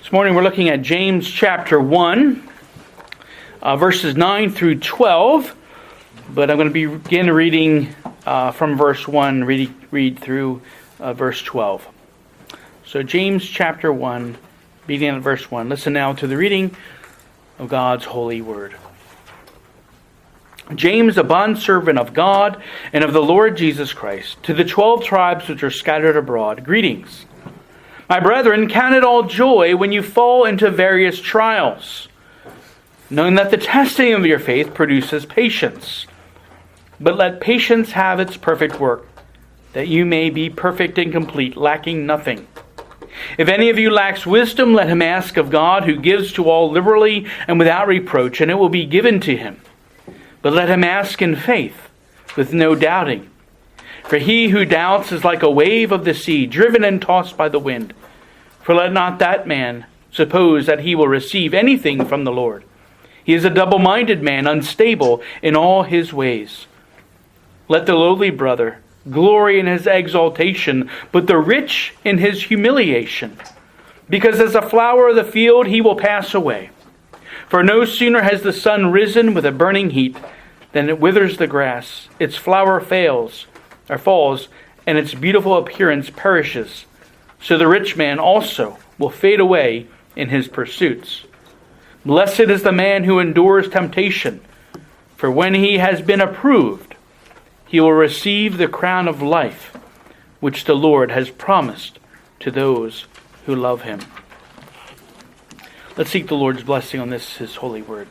This morning we're looking at James chapter 1, verses 9 through 12. But I'm going to begin reading from verse 1, read through verse 12. So James chapter 1, beginning at verse 1. Listen now to the reading of God's holy word. James, a bondservant of God and of the Lord Jesus Christ, to the 12 tribes which are scattered abroad, greetings. My brethren, count it all joy when you fall into various trials, knowing that the testing of your faith produces patience. But let patience have its perfect work, that you may be perfect and complete, lacking nothing. If any of you lacks wisdom, let him ask of God, who gives to all liberally and without reproach, and it will be given to him. But let him ask in faith, with no doubting. For he who doubts is like a wave of the sea, driven and tossed by the wind. For let not that man suppose that he will receive anything from the Lord. He is a double-minded man, unstable in all his ways. Let the lowly brother glory in his exaltation, but the rich in his humiliation. Because as a flower of the field he will pass away. For no sooner has the sun risen with a burning heat than it withers the grass, its flower falls, and its beautiful appearance perishes. So the rich man also will fade away in his pursuits. Blessed is the man who endures temptation, for when he has been approved, he will receive the crown of life, which the Lord has promised to those who love him. Let's seek the Lord's blessing on this, his holy word.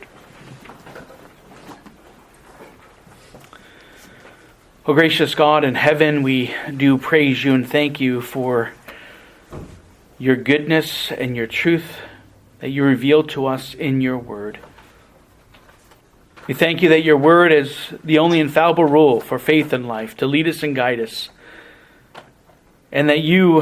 O gracious God in heaven, we do praise you and thank you for your goodness and your truth that you reveal to us in your word. We thank you that your word is the only infallible rule for faith and life, to lead us and guide us. And that you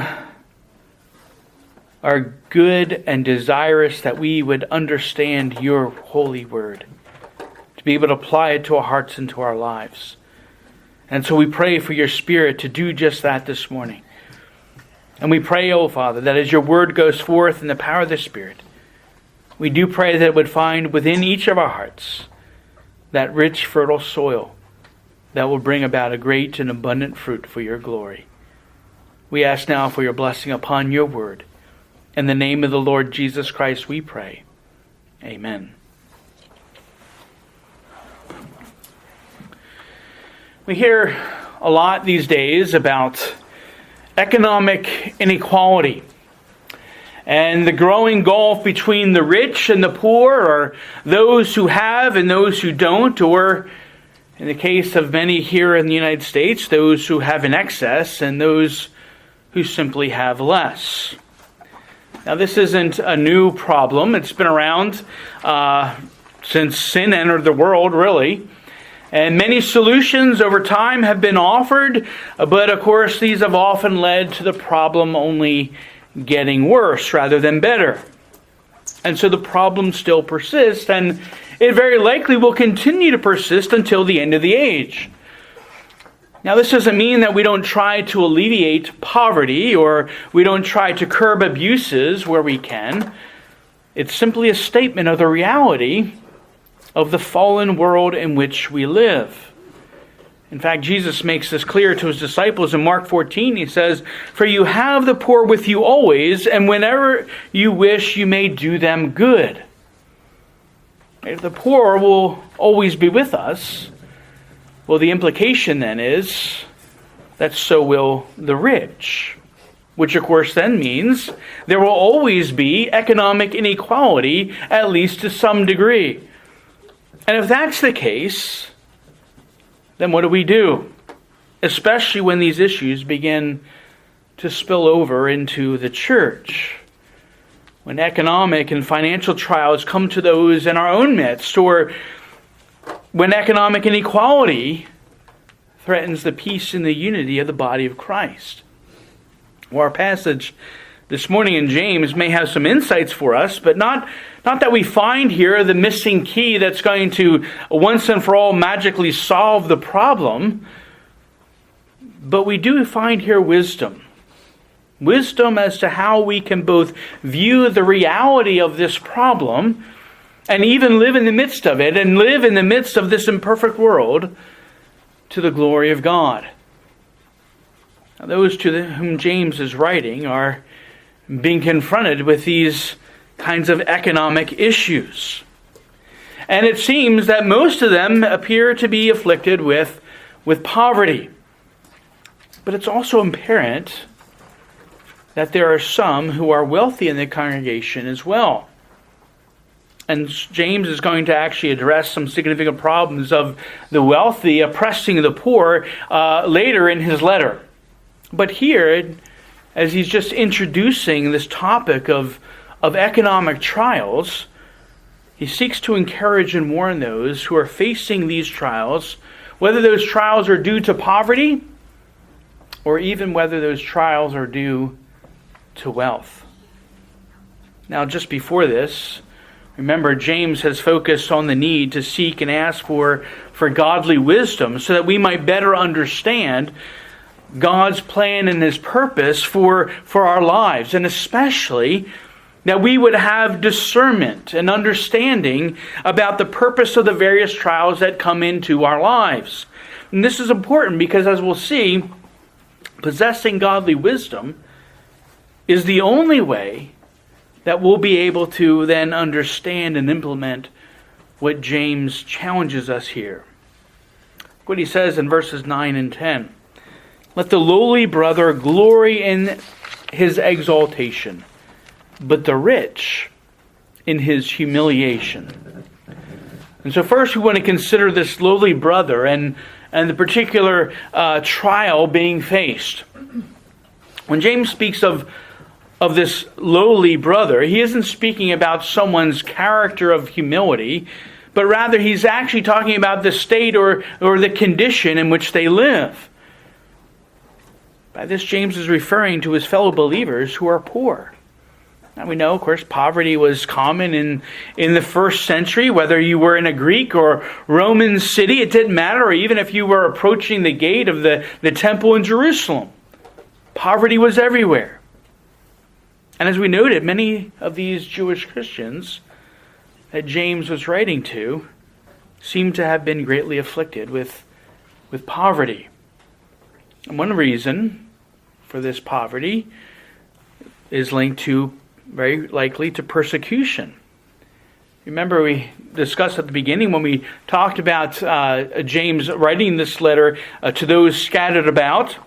are good and desirous that we would understand your holy word, to be able to apply it to our hearts and to our lives. And so we pray for your Spirit to do just that this morning. And we pray, O Father, that as your word goes forth in the power of the Spirit, we do pray that it would find within each of our hearts that rich, fertile soil that will bring about a great and abundant fruit for your glory. We ask now for your blessing upon your word. In the name of the Lord Jesus Christ we pray. Amen. We hear a lot these days about economic inequality and the growing gulf between the rich and the poor, or those who have and those who don't, or in the case of many here in the United States, those who have in excess and those who simply have less. Now, this isn't a new problem. It's been around since sin entered the world, really. And many solutions over time have been offered, but of course these have often led to the problem only getting worse rather than better. And so the problem still persists, and it very likely will continue to persist until the end of the age. Now, this doesn't mean that we don't try to alleviate poverty or we don't try to curb abuses where we can. It's simply a statement of the reality of the fallen world in which we live. In fact, Jesus makes this clear to his disciples in Mark 14. He says, "For you have the poor with you always, and whenever you wish, you may do them good." If the poor will always be with us, well, the implication then is that so will the rich. Which, of course, then means there will always be economic inequality, at least to some degree. And if that's the case, then what do we do? Especially when these issues begin to spill over into the church. When economic and financial trials come to those in our own midst, or when economic inequality threatens the peace and the unity of the body of Christ. Well, our passage this morning in James may have some insights for us, but not that we find here the missing key that's going to once and for all magically solve the problem, but we do find here wisdom wisdom as to how we can both view the reality of this problem and even live in the midst of it and live in the midst of this imperfect world to the glory of God. Now, those to whom James is writing are being confronted with these kinds of economic issues. And it seems that most of them appear to be afflicted with poverty. But it's also apparent that there are some who are wealthy in the congregation as well. And James is going to actually address some significant problems of the wealthy oppressing the poor later in his letter. But here, as he's just introducing this topic of economic trials, he seeks to encourage and warn those who are facing these trials, whether those trials are due to poverty or even whether those trials are due to wealth. Now, just before this, remember, James has focused on the need to seek and ask for godly wisdom so that we might better understand God's plan and His purpose for our lives, and especially that we would have discernment and understanding about the purpose of the various trials that come into our lives. And this is important because, as we'll see, possessing godly wisdom is the only way that we'll be able to then understand and implement what James challenges us here. Look what he says in verses 9 and 10. Let the lowly brother glory in his exaltation, but the rich in his humiliation. And so first we want to consider this lowly brother and the particular trial being faced. When James speaks of this lowly brother, he isn't speaking about someone's character of humility, but rather he's actually talking about the state or the condition in which they live. By this, James is referring to his fellow believers who are poor. Now we know, of course, poverty was common in the first century, whether you were in a Greek or Roman city, it didn't matter, or even if you were approaching the gate of the temple in Jerusalem. Poverty was everywhere. And as we noted, many of these Jewish Christians that James was writing to seem to have been greatly afflicted with poverty. And one reason for this poverty is linked to, very likely, to persecution. Remember, we discussed at the beginning when we talked about James writing this letter to those scattered about,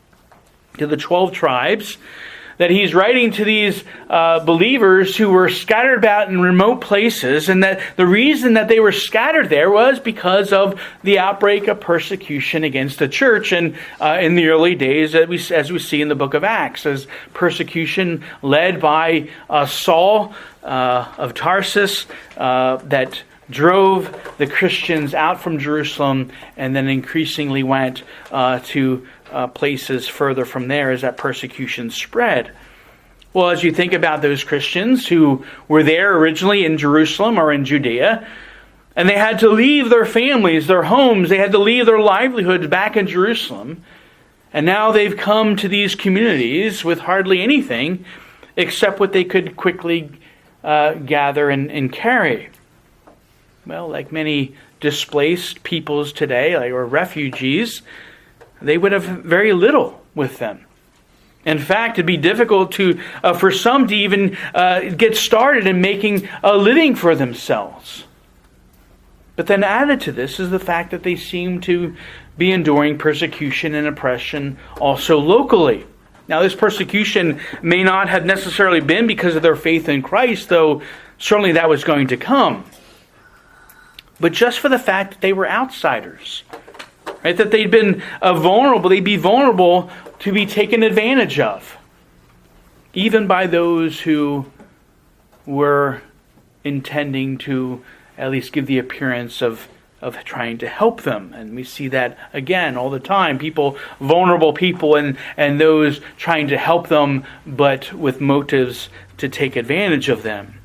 to the 12 tribes, that he's writing to these believers who were scattered about in remote places, and that the reason that they were scattered there was because of the outbreak of persecution against the church. And in the early days, as we see in the book of Acts, as persecution led by Saul of Tarsus that drove the Christians out from Jerusalem and then increasingly went to places further from there as that persecution spread. Well, as you think about those Christians who were there originally in Jerusalem or in Judea, and they had to leave their families, their homes, they had to leave their livelihoods back in Jerusalem, and now they've come to these communities with hardly anything except what they could quickly gather and carry. Well, like many displaced peoples today, or refugees, they would have very little with them. In fact, it'd be difficult for some to even get started in making a living for themselves. But then added to this is the fact that they seem to be enduring persecution and oppression also locally. Now, this persecution may not have necessarily been because of their faith in Christ, though certainly that was going to come. But just for the fact that they were outsiders, right? That they'd been vulnerable, they'd be vulnerable to be taken advantage of, even by those who were intending to at least give the appearance of trying to help them. And we see that again all the time. Vulnerable people and those trying to help them, but with motives to take advantage of them.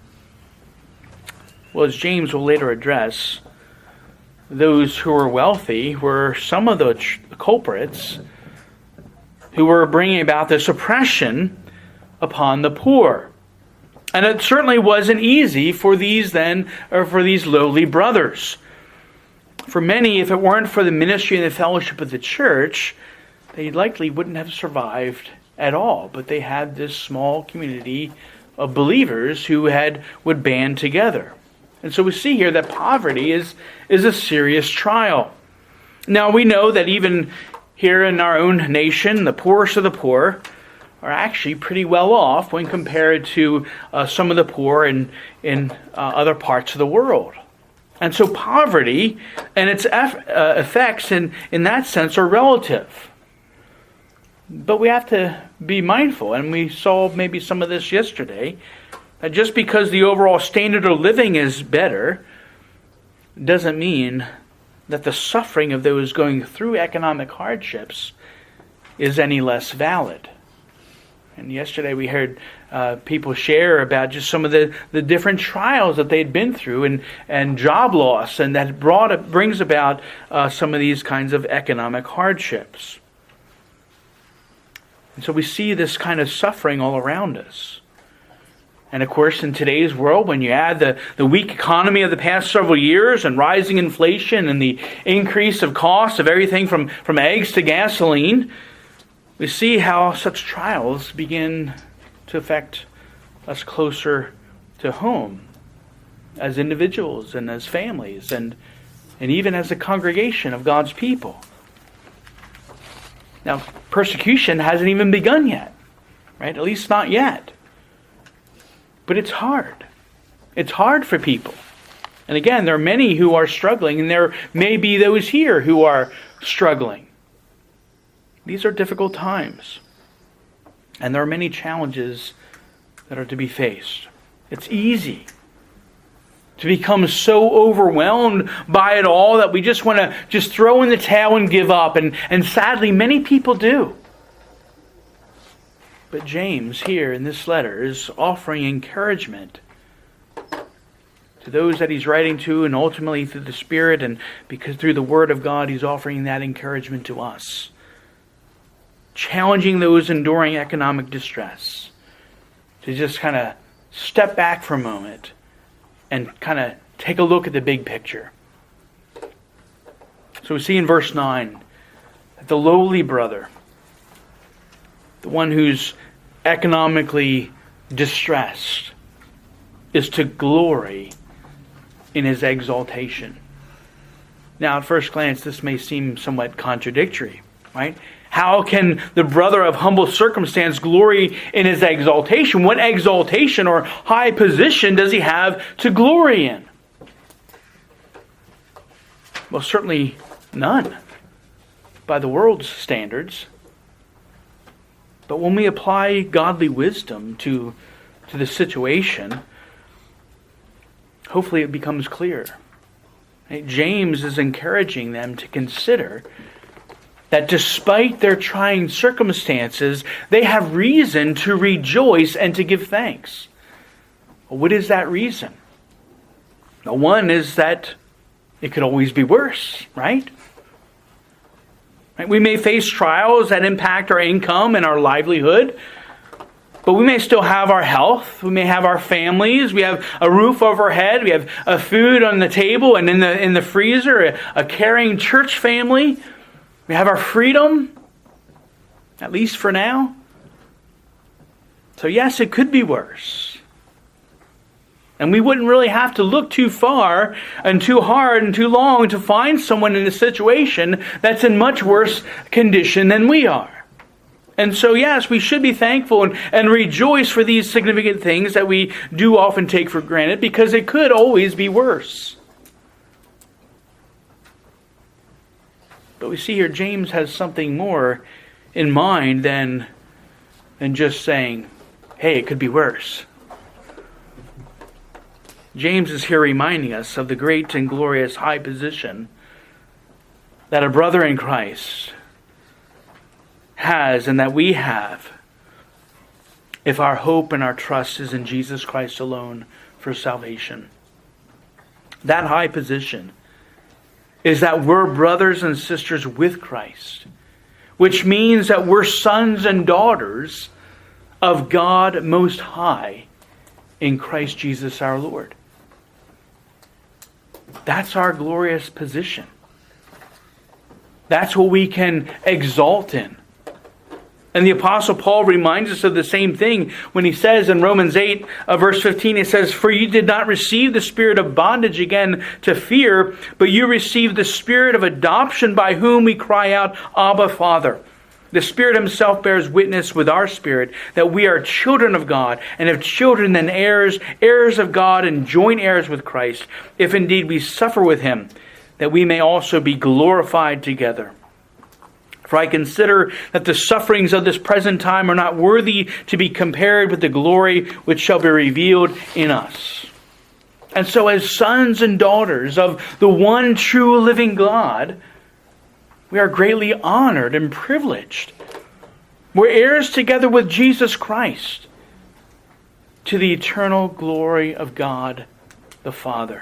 Well, as James will later address, those who were wealthy were some of the culprits who were bringing about this oppression upon the poor. And it certainly wasn't easy for these lowly brothers. For many, if it weren't for the ministry and the fellowship of the church, they likely wouldn't have survived at all. But they had this small community of believers who would band together. And so we see here that poverty is a serious trial. Now we know that even here in our own nation, the poorest of the poor are actually pretty well off when compared to some of the poor in other parts of the world. And so poverty and its effects in that sense are relative. But we have to be mindful, and we saw maybe some of this yesterday, that just because the overall standard of living is better doesn't mean that the suffering of those going through economic hardships is any less valid. And yesterday we heard people share about just some of the different trials that they'd been through and job loss, and that brings about some of these kinds of economic hardships. And so we see this kind of suffering all around us. And of course, in today's world, when you add the weak economy of the past several years and rising inflation and the increase of costs of everything from eggs to gasoline, we see how such trials begin to affect us closer to home as individuals and as families and even as a congregation of God's people. Now, persecution hasn't even begun yet, right? At least not yet. But it's hard. It's hard for people. And again, there are many who are struggling, and there may be those here who are struggling. These are difficult times. And there are many challenges that are to be faced. It's easy to become so overwhelmed by it all that we just want to just throw in the towel and give up. And sadly, many people do. But James here in this letter is offering encouragement to those that he's writing to, and ultimately through the Spirit, and because through the Word of God he's offering that encouragement to us. Challenging those enduring economic distress to just kind of step back for a moment and kind of take a look at the big picture. So we see in verse 9 that the lowly brother, the one who's economically distressed, is to glory in his exaltation. Now, at first glance, this may seem somewhat contradictory, right? How can the brother of humble circumstance glory in his exaltation? What exaltation or high position does he have to glory in? Well, certainly none by the world's standards. But when we apply godly wisdom to the situation, hopefully it becomes clear. Right? James is encouraging them to consider that despite their trying circumstances, they have reason to rejoice and to give thanks. Well, what is that reason? Well, one is that it could always be worse, right? We may face trials that impact our income and our livelihood, but we may still have our health. We may have our families. We have a roof over our head. We have a food on the table and in the freezer, a caring church family. We have our freedom, at least for now. So yes, it could be worse. And we wouldn't really have to look too far and too hard and too long to find someone in a situation that's in much worse condition than we are. And so yes, we should be thankful and rejoice for these significant things that we do often take for granted, because it could always be worse. But we see here James has something more in mind than just saying, hey, it could be worse. James is here reminding us of the great and glorious high position that a brother in Christ has and that we have if our hope and our trust is in Jesus Christ alone for salvation. That high position is that we're brothers and sisters with Christ. which means that we're sons and daughters of God Most High in Christ Jesus our Lord. That's our glorious position. That's what we can exalt in. And the Apostle Paul reminds us of the same thing when he says in Romans 8, verse 15, he says, "For you did not receive the spirit of bondage again to fear, but you received the spirit of adoption by whom we cry out, Abba, Father." The Spirit Himself bears witness with our spirit that we are children of God, and if children, then heirs, heirs of God, and joint heirs with Christ, if indeed we suffer with Him, that we may also be glorified together. For I consider that the sufferings of this present time are not worthy to be compared with the glory which shall be revealed in us. And so as sons and daughters of the one true living God, we are greatly honored and privileged. We're heirs together with Jesus Christ to the eternal glory of God the Father.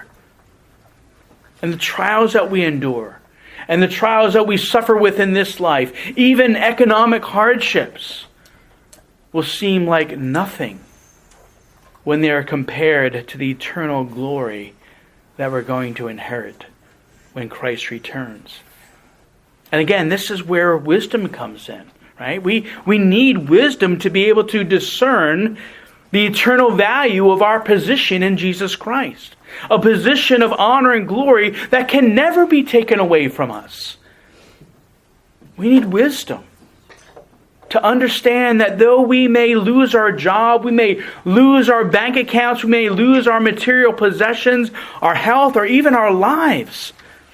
And the trials that we endure, and the trials that we suffer with in this life, even economic hardships, will seem like nothing when they are compared to the eternal glory that we're going to inherit when Christ returns. And again, this is where wisdom comes in, right? We need wisdom to be able to discern the eternal value of our position in Jesus Christ. A position of honor and glory that can never be taken away from us. We need wisdom to understand that though we may lose our job, we may lose our bank accounts, we may lose our material possessions, our health, or even our lives,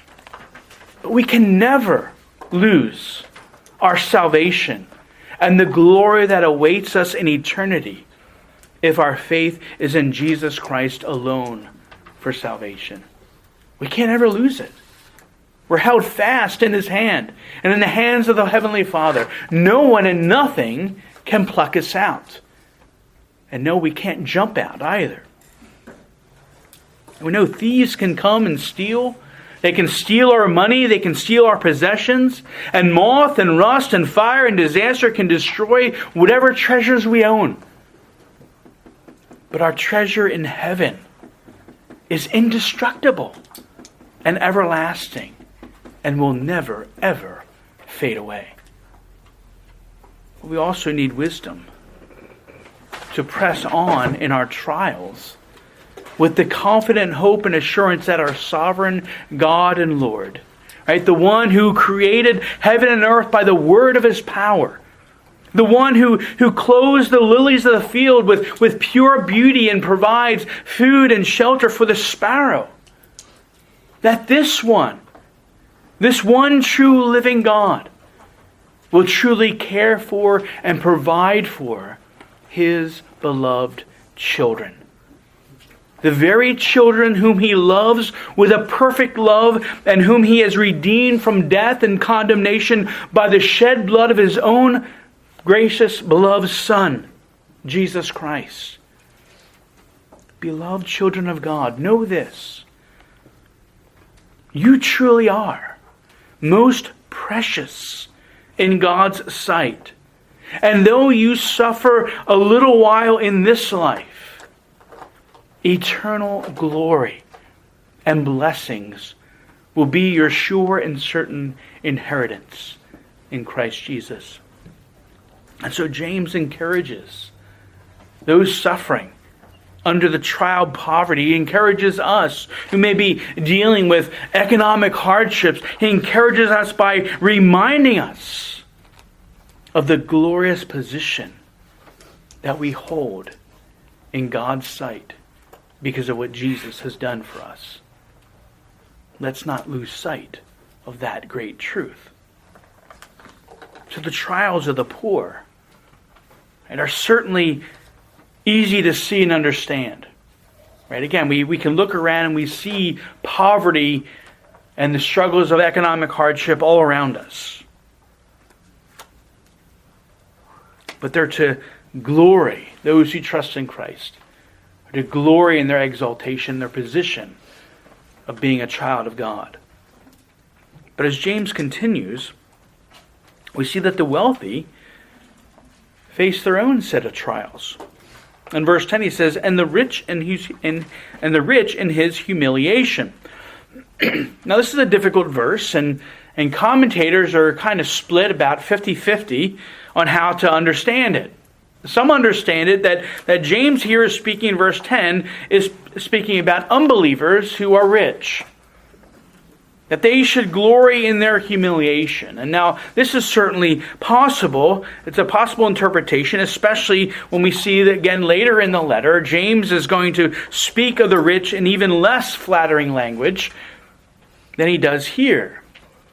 but we can never lose our salvation and the glory that awaits us in eternity if our faith is in Jesus Christ alone for salvation. We can't ever lose it. We're held fast in His hand and in the hands of the Heavenly Father. No one and nothing can pluck us out. And no, we can't jump out either. We know thieves can come and steal. They can steal our money, they can steal our possessions, and moth and rust and fire and disaster can destroy whatever treasures we own. But our treasure in heaven is indestructible and everlasting and will never, ever fade away. We also need wisdom to press on in our trials with the confident hope and assurance that our sovereign God and Lord, right, the one who created heaven and earth by the word of His power, the one who clothes the lilies of the field with pure beauty and provides food and shelter for the sparrow, that this one true living God, will truly care for and provide for His beloved children. The very children whom He loves with a perfect love and whom He has redeemed from death and condemnation by the shed blood of His own gracious, beloved Son, Jesus Christ. Beloved children of God, know this. You truly are most precious in God's sight. And though you suffer a little while in this life, eternal glory and blessings will be your sure and certain inheritance in Christ Jesus. And so James encourages those suffering under the trial of poverty. He encourages us who may be dealing with economic hardships. He encourages us by reminding us of the glorious position that we hold in God's sight because of what Jesus has done for us. Let's not lose sight of that great truth. So the trials of the poor are certainly easy to see and understand. Right? Again, we can look around and we see poverty and the struggles of economic hardship all around us. But they're to glory those who trust in Christ. To glory in their exaltation, their position of being a child of God. But as James continues, we see that the wealthy face their own set of trials. In verse 10 he says, and the rich in his humiliation. Now this is a difficult verse, and commentators are kind of split about 50-50 on how to understand it. Some understand it that James here is speaking in verse 10 is speaking about unbelievers who are rich. That they should glory in their humiliation. And now, this is certainly possible. It's a possible interpretation, especially when we see that again later in the letter, James is going to speak of the rich in even less flattering language than he does here.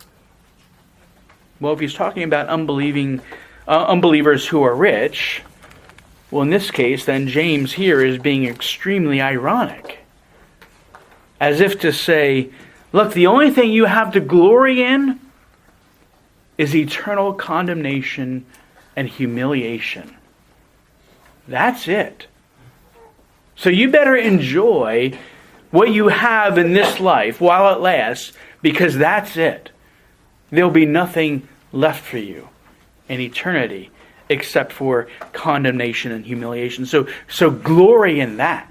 Well, if he's talking about unbelievers who are rich, well, in this case, then James here is being extremely ironic. As if to say, look, the only thing you have to glory in is eternal condemnation and humiliation. That's it. So you better enjoy what you have in this life while it lasts, because that's it. There'll be nothing left for you in eternity except for condemnation and humiliation. So glory in that.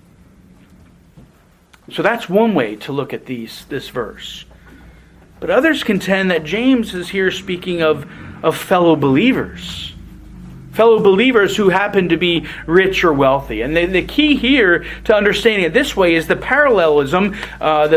So that's one way to look at this verse. But others contend that James is here speaking of fellow believers. Fellow believers who happen to be rich or wealthy. And the key here to understanding it this way is the parallelism, how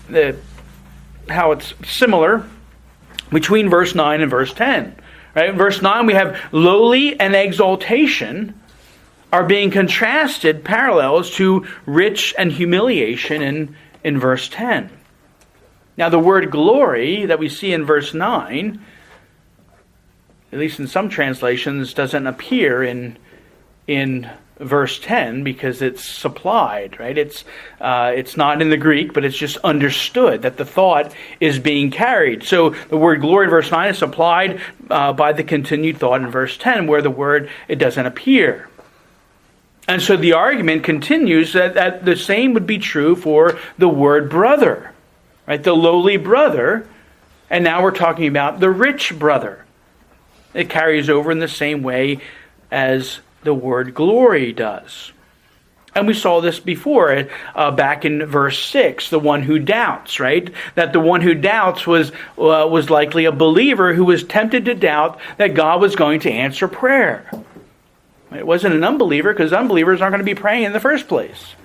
it's similar between verse 9 and verse 10. Right? In verse 9 we have lowly and exaltation are being contrasted parallels to rich and humiliation in verse 10. Now the word glory that we see in verse 9, at least in some translations, doesn't appear in verse 10 because it's supplied, right? It's not in the Greek, but it's just understood that the thought is being carried. So the word glory in verse 9 is supplied by the continued thought in verse 10 where the word, it doesn't appear. And so the argument continues that the same would be true for the word brother, right? The lowly brother, and now we're talking about the rich brother. It carries over in the same way as the word glory does. And we saw this before, back in verse 6, the one who doubts, right? That the one who doubts was likely a believer who was tempted to doubt that God was going to answer prayer. It wasn't an unbeliever, because unbelievers aren't going to be praying in the first place.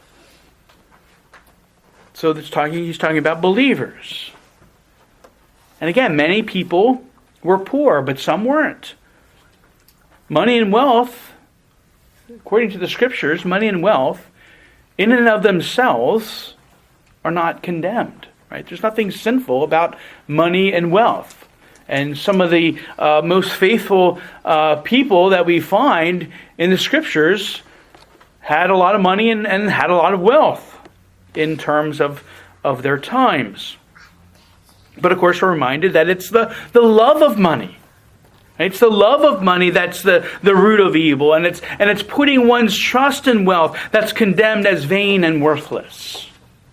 So he's talking about believers. And again, many people were poor, but some weren't. Money and wealth, according to the Scriptures, money and wealth, in and of themselves, are not condemned. Right? There's nothing sinful about money and wealth. And some of the most faithful people that we find in the Scriptures had a lot of money and had a lot of wealth in terms of their times. But of course we're reminded that it's the love of money. It's the love of money that's the root of evil. And it's putting one's trust in wealth that's condemned as vain and worthless.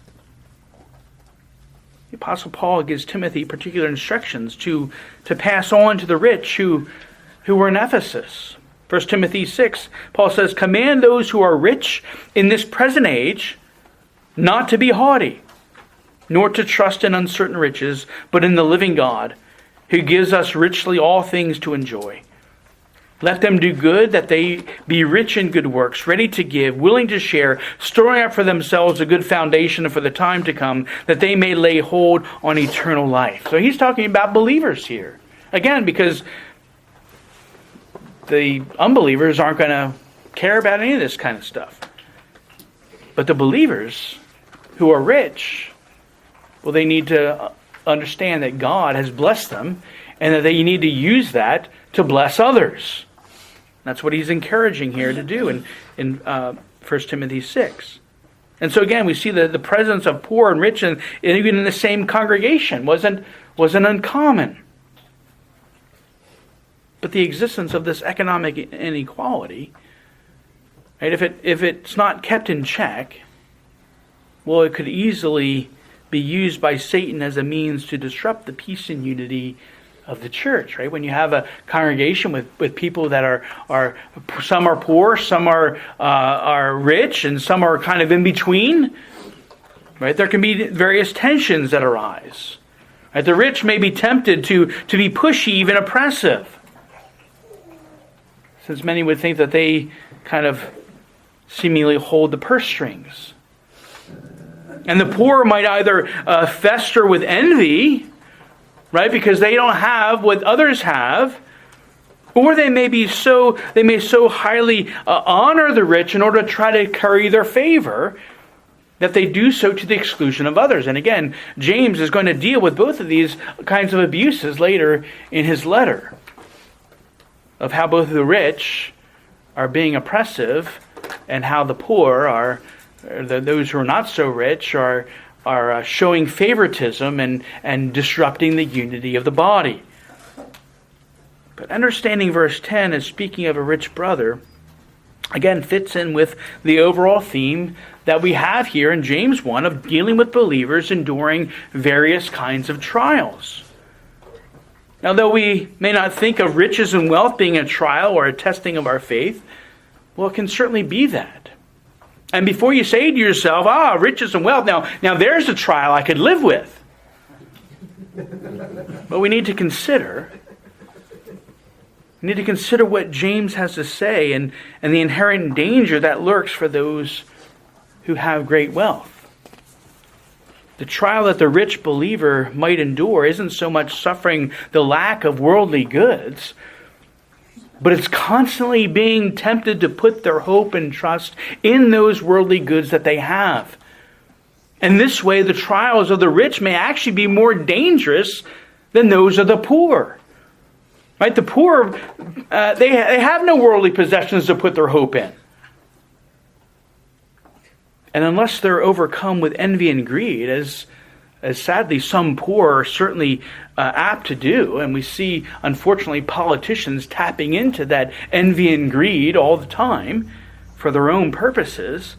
The Apostle Paul gives Timothy particular instructions to pass on to the rich who were in Ephesus. 1 Timothy 6, Paul says, command those who are rich in this present age not to be haughty, nor to trust in uncertain riches, but in the living God, who gives us richly all things to enjoy. Let them do good, that they be rich in good works, ready to give, willing to share, storing up for themselves a good foundation for the time to come, that they may lay hold on eternal life. So he's talking about believers here. Again, because the unbelievers aren't going to care about any of this kind of stuff. But the believers who are rich, well, they need to understand that God has blessed them and that they need to use that to bless others. That's what he's encouraging here to do in 1 Timothy 6. And so again, we see the presence of poor and rich and even in the same congregation wasn't uncommon. But the existence of this economic inequality, right, if it's not kept in check, well, it could easily be used by Satan as a means to disrupt the peace and unity of the church, right? When you have a congregation with people that are some are poor, some are rich, and some are kind of in between, right? There can be various tensions that arise. Right? The rich may be tempted to be pushy, even oppressive, since many would think that they kind of seemingly hold the purse strings. And the poor might either fester with envy, right, because they don't have what others have, or they may so highly honor the rich in order to try to curry their favor that they do so to the exclusion of others. And again, James is going to deal with both of these kinds of abuses later in his letter, of how both the rich are being oppressive and how the poor are, those who are not so rich, are showing favoritism and disrupting the unity of the body. But understanding verse 10 as speaking of a rich brother, again, fits in with the overall theme that we have here in James 1 of dealing with believers enduring various kinds of trials. Now, though we may not think of riches and wealth being a trial or a testing of our faith, well, it can certainly be that. And before you say to yourself, riches and wealth, now there's a trial I could live with. But we need to consider what James has to say and the inherent danger that lurks for those who have great wealth. The trial that the rich believer might endure isn't so much suffering the lack of worldly goods, but it's constantly being tempted to put their hope and trust in those worldly goods that they have. And this way, the trials of the rich may actually be more dangerous than those of the poor. Right? The poor, they have no worldly possessions to put their hope in. And unless they're overcome with envy and greed, as sadly some poor are certainly apt to do, and we see, unfortunately, politicians tapping into that envy and greed all the time for their own purposes,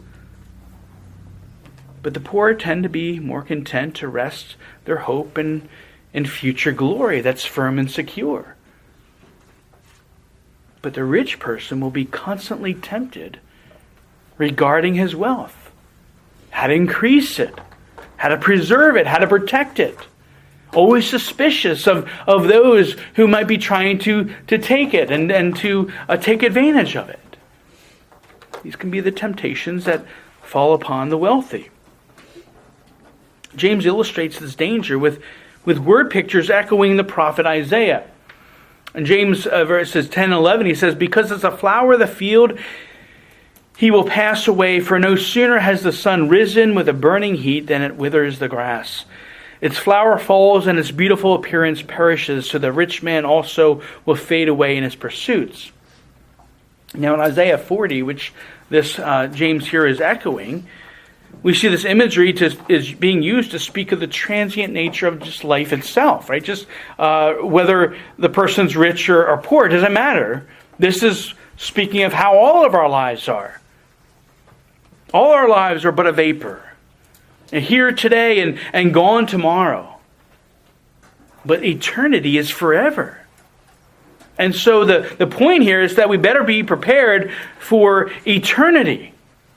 but the poor tend to be more content to rest their hope in future glory that's firm and secure. But the rich person will be constantly tempted regarding his wealth, how to increase it, how to preserve it, how to protect it. Always suspicious of those who might be trying to take it and to take advantage of it. These can be the temptations that fall upon the wealthy. James illustrates this danger with word pictures echoing the prophet Isaiah. In James verses 10 and 11, he says, "Because as a flower of the field, he will pass away, for no sooner has the sun risen with a burning heat than it withers the grass. Its flower falls and its beautiful appearance perishes, so the rich man also will fade away in his pursuits." Now in Isaiah 40, which this James here is echoing, we see this imagery is being used to speak of the transient nature of just life itself, right? Just whether the person's rich or poor, it doesn't matter. This is speaking of how all of our lives are. All our lives are but a vapor. And here today and gone tomorrow. But eternity is forever. And so the point here is that we better be prepared for eternity.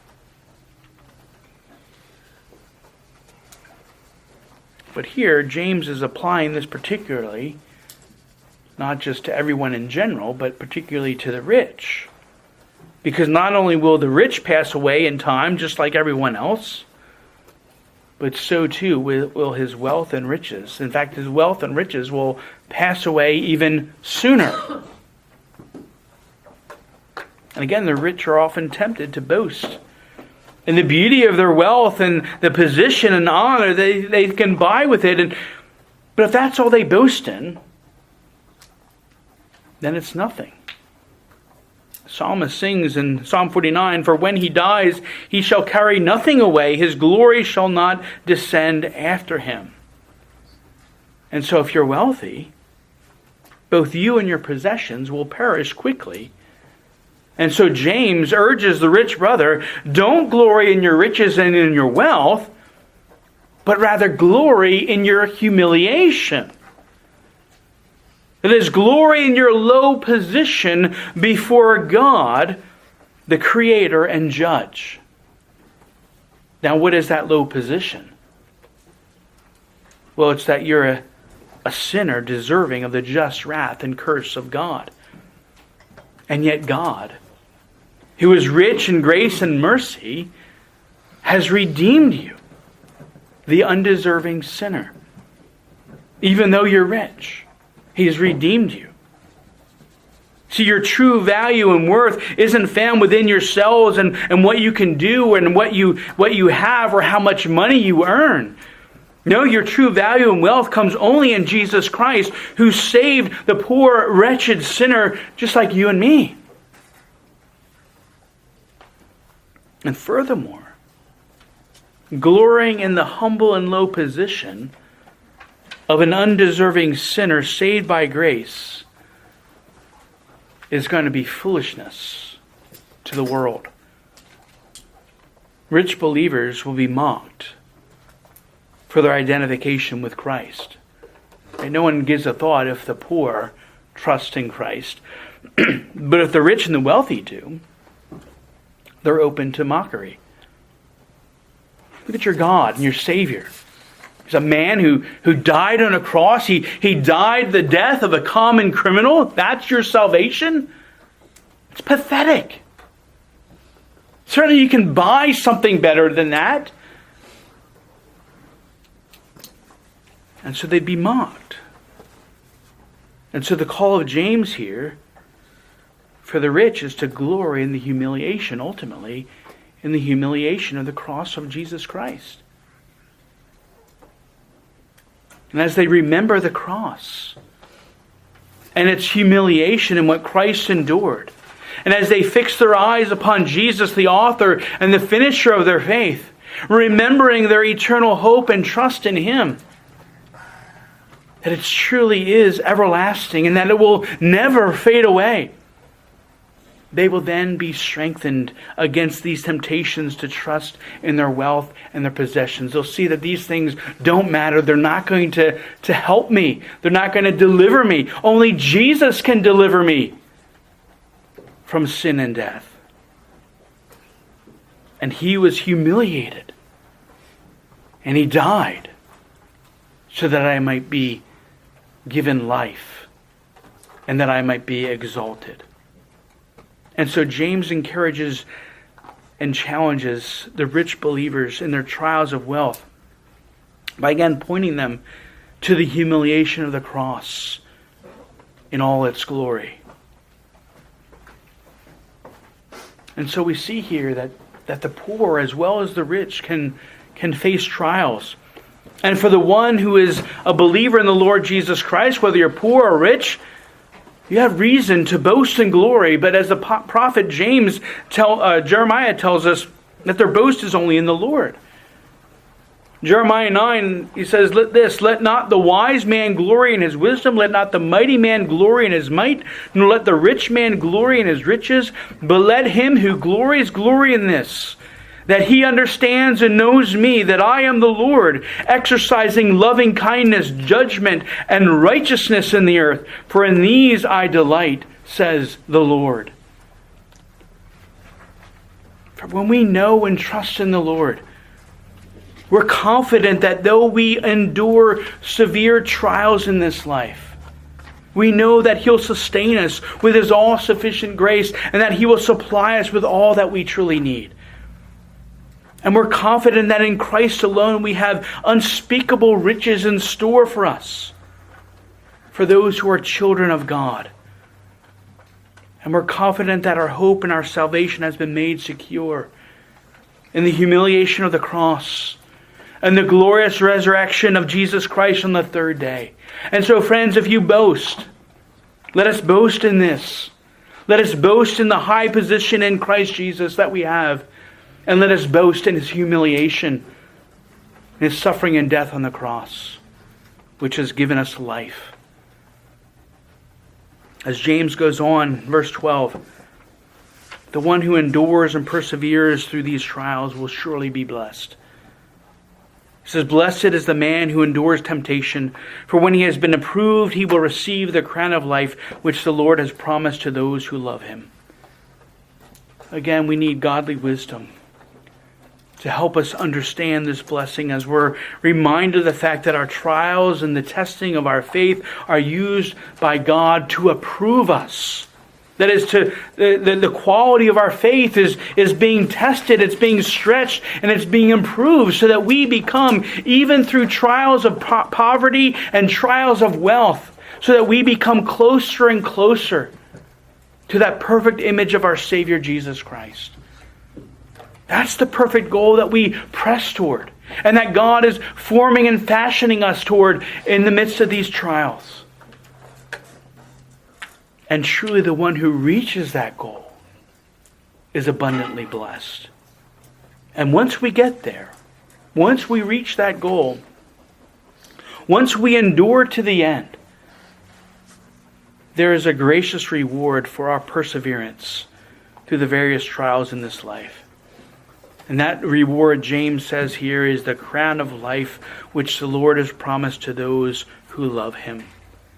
But here, James is applying this particularly, not just to everyone in general, but particularly to the rich. Because not only will the rich pass away in time, just like everyone else, but so too will his wealth and riches. In fact, his wealth and riches will pass away even sooner. And again, the rich are often tempted to boast in the beauty of their wealth and the position and honor they can buy with it. But if that's all they boast in, then it's nothing. Psalmist sings in Psalm 49, "For when he dies, he shall carry nothing away. His glory shall not descend after him." And so if you're wealthy, both you and your possessions will perish quickly. And so James urges the rich brother, don't glory in your riches and in your wealth, but rather glory in your humiliation. It is glory in your low position before God, the Creator and Judge. Now, what is that low position? Well, it's that you're a sinner deserving of the just wrath and curse of God. And yet God, who is rich in grace and mercy, has redeemed you, the undeserving sinner. Even though you're rich, He has redeemed you. See, your true value and worth isn't found within yourselves and what you can do and what you have or how much money you earn. No, your true value and wealth comes only in Jesus Christ, who saved the poor, wretched sinner just like you and me. And furthermore, glorying in the humble and low position of an undeserving sinner saved by grace is going to be foolishness to the world. Rich believers will be mocked for their identification with Christ. And no one gives a thought if the poor trust in Christ. But if the rich and the wealthy do, they're open to mockery. Look at your God and your Savior. He's a man who died on a cross. He died the death of a common criminal. That's your salvation? It's pathetic. Certainly you can buy something better than that. And so they'd be mocked. And so the call of James here for the rich is to glory in the humiliation, ultimately, in the humiliation of the cross of Jesus Christ. And as they remember the cross and its humiliation and what Christ endured, and as they fix their eyes upon Jesus, the author and the finisher of their faith, remembering their eternal hope and trust in Him, that it truly is everlasting and that it will never fade away, they will then be strengthened against these temptations to trust in their wealth and their possessions. They'll see that these things don't matter. They're not going to help me. They're not going to deliver me. Only Jesus can deliver me from sin and death. And He was humiliated. And He died so that I might be given life and that I might be exalted. And so James encourages and challenges the rich believers in their trials of wealth by again pointing them to the humiliation of the cross in all its glory. And so we see here that the poor as well as the rich can face trials. And for the one who is a believer in the Lord Jesus Christ, whether you're poor or rich, you have reason to boast in glory. But as the prophet Jeremiah tells us, that their boast is only in the Lord. Jeremiah 9, he says, let not the wise man glory in his wisdom, let not the mighty man glory in his might, nor let the rich man glory in his riches, but let him who glories glory in this, that he understands and knows me, that I am the Lord, exercising loving kindness, judgment, and righteousness in the earth. For in these I delight, says the Lord. For when we know and trust in the Lord, we're confident that though we endure severe trials in this life, we know that He'll sustain us with His all-sufficient grace and that He will supply us with all that we truly need. And we're confident that in Christ alone we have unspeakable riches in store for us, for those who are children of God. And we're confident that our hope and our salvation has been made secure in the humiliation of the cross and the glorious resurrection of Jesus Christ on the third day. And so, friends, if you boast, let us boast in this. Let us boast in the high position in Christ Jesus that we have. And let us boast in His humiliation, His suffering and death on the cross, which has given us life. As James goes on, verse 12, the one who endures and perseveres through these trials will surely be blessed. It says, "Blessed is the man who endures temptation, for when he has been approved, he will receive the crown of life which the Lord has promised to those who love him." Again, we need godly wisdom to help us understand this blessing as we're reminded of the fact that our trials and the testing of our faith are used by God to approve us. That is, the quality of our faith is being tested, it's being stretched, and it's being improved so that we become, even through trials of poverty and trials of wealth, so that we become closer and closer to that perfect image of our Savior Jesus Christ. That's the perfect goal that we press toward, and that God is forming and fashioning us toward in the midst of these trials. And truly the one who reaches that goal is abundantly blessed. And once we get there, once we reach that goal, once we endure to the end, there is a gracious reward for our perseverance through the various trials in this life. And that reward, James says here, is the crown of life which the Lord has promised to those who love him.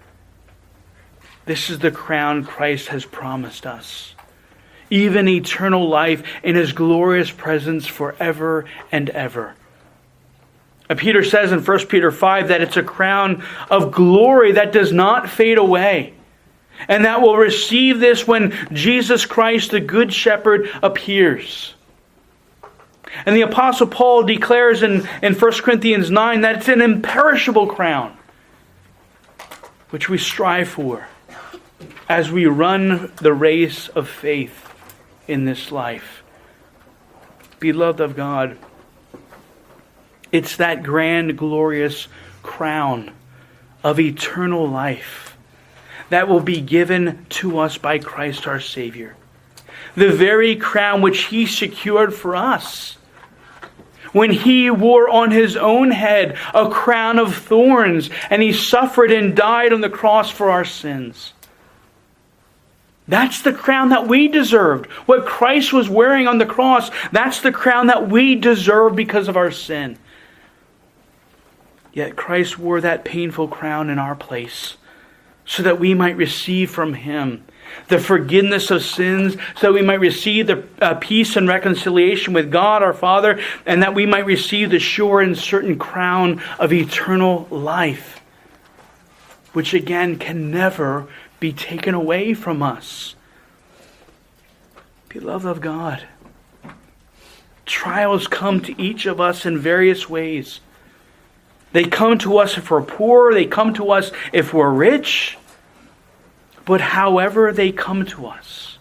This is the crown Christ has promised us. Even eternal life in his glorious presence forever and ever. And Peter says in 1 Peter 5 that it's a crown of glory that does not fade away. And that will receive this when Jesus Christ, the Good Shepherd, appears. And the Apostle Paul declares in 1 Corinthians 9 that it's an imperishable crown, which we strive for as we run the race of faith in this life. Beloved of God, it's that grand, glorious crown of eternal life that will be given to us by Christ our Savior. The very crown which he secured for us when he wore on his own head a crown of thorns and he suffered and died on the cross for our sins. That's the crown that we deserved. What Christ was wearing on the cross, that's the crown that we deserve because of our sin. Yet Christ wore that painful crown in our place so that we might receive from him the forgiveness of sins, so that we might receive the peace and reconciliation with God our Father, and that we might receive the sure and certain crown of eternal life, which again can never be taken away from us. Beloved of God, trials come to each of us in various ways. They come to us if we're poor, they come to us if we're rich, but however they come to us,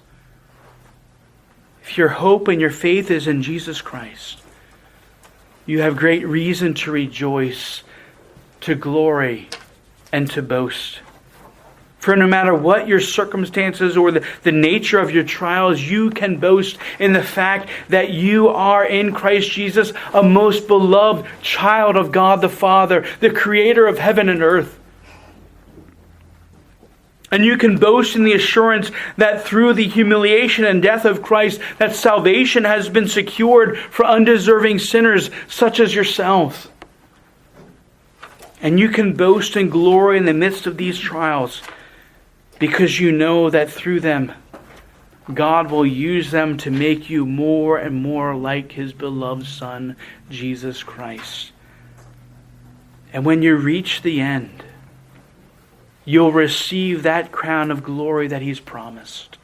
if your hope and your faith is in Jesus Christ, you have great reason to rejoice, to glory, and to boast. For no matter what your circumstances or the nature of your trials, you can boast in the fact that you are in Christ Jesus a most beloved child of God the Father, the creator of heaven and earth. And you can boast in the assurance that through the humiliation and death of Christ, that salvation has been secured for undeserving sinners such as yourselves. And you can boast and glory in the midst of these trials, because you know that through them, God will use them to make you more and more like his beloved Son, Jesus Christ. And when you reach the end, you'll receive that crown of glory that he's promised.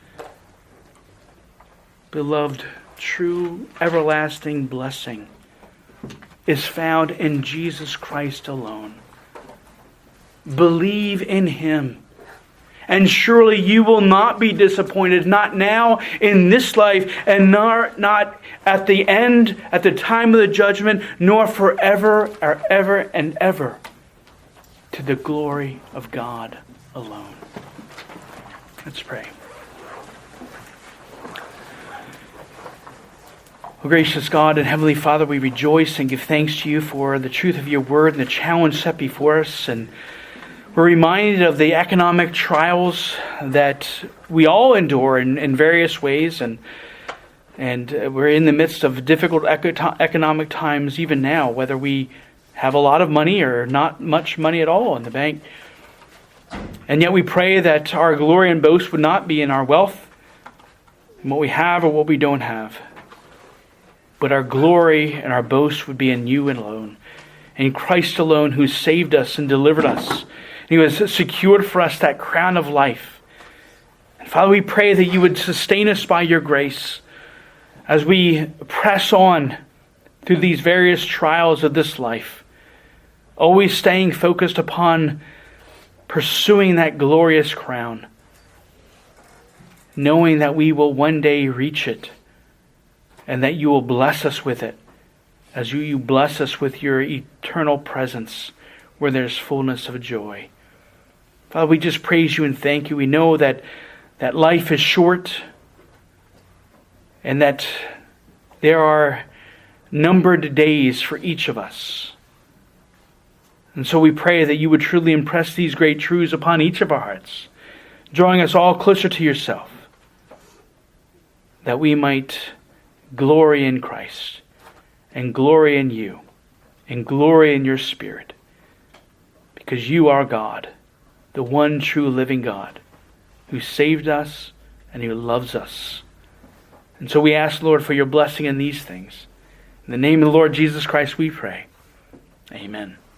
Beloved, true everlasting blessing is found in Jesus Christ alone. Believe in him. And surely you will not be disappointed, not now in this life, and not at the end, at the time of the judgment, nor forever or ever and ever, to the glory of God alone. Let's pray. Oh, gracious God and Heavenly Father, we rejoice and give thanks to you for the truth of your word and the challenge set before us. And we're reminded of the economic trials that we all endure in various ways, and we're in the midst of difficult economic times even now, whether we have a lot of money or not much money at all in the bank. And yet we pray that our glory and boast would not be in our wealth, in what we have or what we don't have, but our glory and our boast would be in you alone, in Christ alone, who saved us and delivered us. He has secured for us that crown of life. And Father, we pray that you would sustain us by your grace as we press on through these various trials of this life, always staying focused upon pursuing that glorious crown, knowing that we will one day reach it and that you will bless us with it as you bless us with your eternal presence where there's fullness of joy. Father, we just praise you and thank you. We know that life is short and that there are numbered days for each of us. And so we pray that you would truly impress these great truths upon each of our hearts, drawing us all closer to yourself, that we might glory in Christ and glory in you and glory in your Spirit, because you are God, the one true living God, who saved us and who loves us. And so we ask, Lord, for your blessing in these things. In the name of the Lord Jesus Christ we pray. Amen.